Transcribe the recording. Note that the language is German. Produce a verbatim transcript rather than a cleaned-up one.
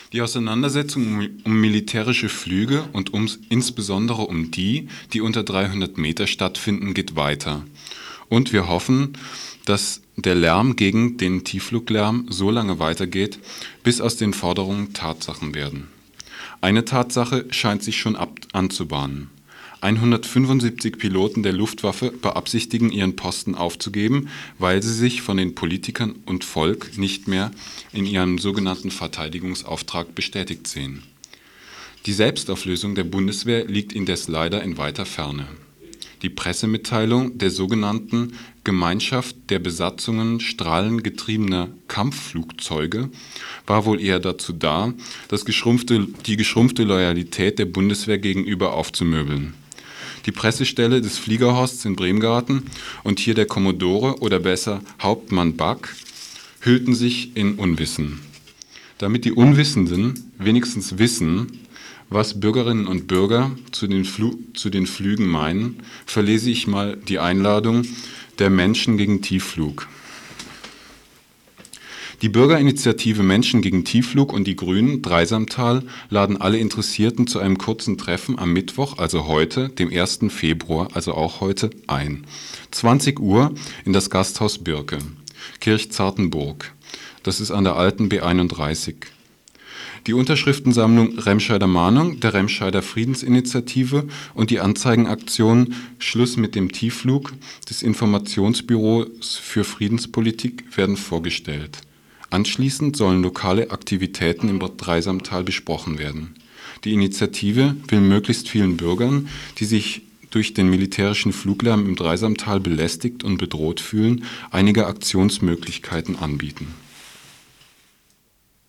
Die Auseinandersetzung um, um militärische Flüge und ums, insbesondere um die, die unter dreihundert Meter stattfinden, geht weiter. Und wir hoffen, dass der Lärm gegen den Tieffluglärm so lange weitergeht, bis aus den Forderungen Tatsachen werden. Eine Tatsache scheint sich schon ab anzubahnen. hundertfünfundsiebzig Piloten der Luftwaffe beabsichtigen, ihren Posten aufzugeben, weil sie sich von den Politikern und Volk nicht mehr in ihrem sogenannten Verteidigungsauftrag bestätigt sehen. Die Selbstauflösung der Bundeswehr liegt indes leider in weiter Ferne. Die Pressemitteilung der sogenannten Gemeinschaft der Besatzungen strahlengetriebener Kampfflugzeuge war wohl eher dazu da, das geschrumpfte, die geschrumpfte Loyalität der Bundeswehr gegenüber aufzumöbeln. Die Pressestelle des Fliegerhorsts in Bremgarten und hier der Kommodore oder besser Hauptmann Back hüllten sich in Unwissen. Damit die Unwissenden wenigstens wissen, was Bürgerinnen und Bürger zu den, Flu- zu den Flügen meinen, verlese ich mal die Einladung der Menschen gegen Tiefflug. Die Bürgerinitiative Menschen gegen Tiefflug und die Grünen Dreisamtal laden alle Interessierten zu einem kurzen Treffen am Mittwoch, also heute, dem ersten Februar, also auch heute, ein. zwanzig Uhr in das Gasthaus Birke, Kirchzartenburg. Das ist an der alten B einunddreißig. Die Unterschriftensammlung Remscheider Mahnung, der Remscheider Friedensinitiative und die Anzeigenaktion Schluss mit dem Tiefflug des Informationsbüros für Friedenspolitik werden vorgestellt. Anschließend sollen lokale Aktivitäten im Dreisamtal besprochen werden. Die Initiative will möglichst vielen Bürgern, die sich durch den militärischen Fluglärm im Dreisamtal belästigt und bedroht fühlen, einige Aktionsmöglichkeiten anbieten.